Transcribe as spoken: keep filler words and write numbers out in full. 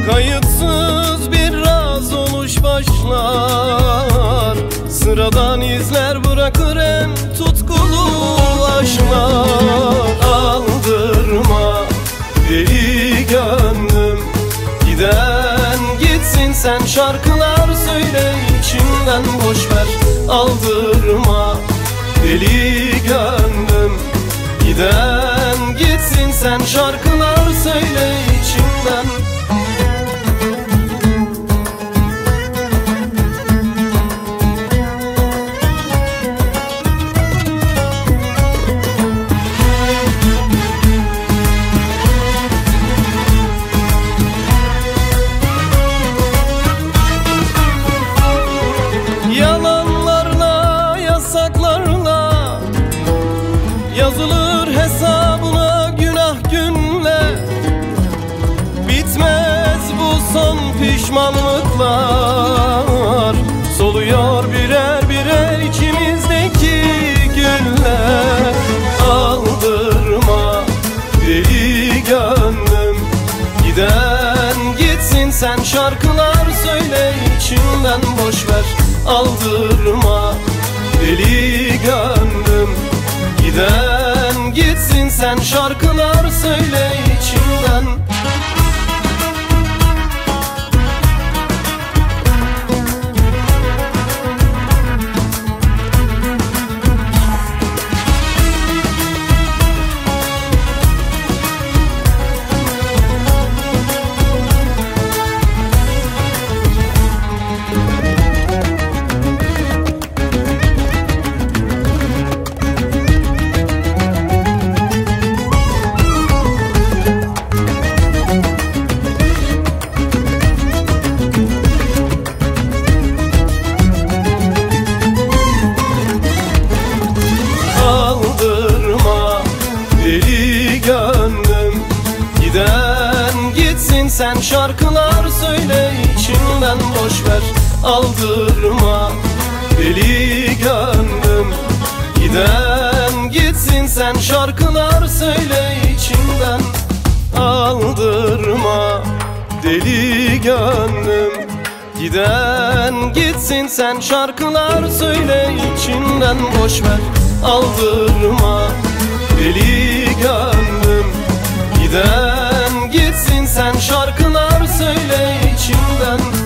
Kayıtsız bir raz oluş başlar, sıradan izler bırakır en tutkulu aşklar. Aldırma deli gönlüm, giden gitsin sen şarkılar söyle içinden boşver. Aldırma deli gönlüm, giden gitsin sen şarkılar söyle içinden. Yalanlarla, yasaklarla yazılır hesabına günah günle. Bitmez bu son pişmanlıklar, soluyor birer birer içimizdeki güller. Aldırma deli gönlüm, giden gitsin sen şarkılar söyle içinden boşver. Aldırma deli gönlüm, giden gitsin sen şarkılar söyle içinden. Deli gönlüm, giden gitsin sen şarkılar söyle içinden boşver. Aldırma deli gönlüm, giden gitsin sen şarkılar söyle içinden. Aldırma deli gönlüm, giden gitsin sen şarkılar söyle içinden boşver. Aldırma deli gönlüm, giden gitsin sen şarkılar söyle içinden.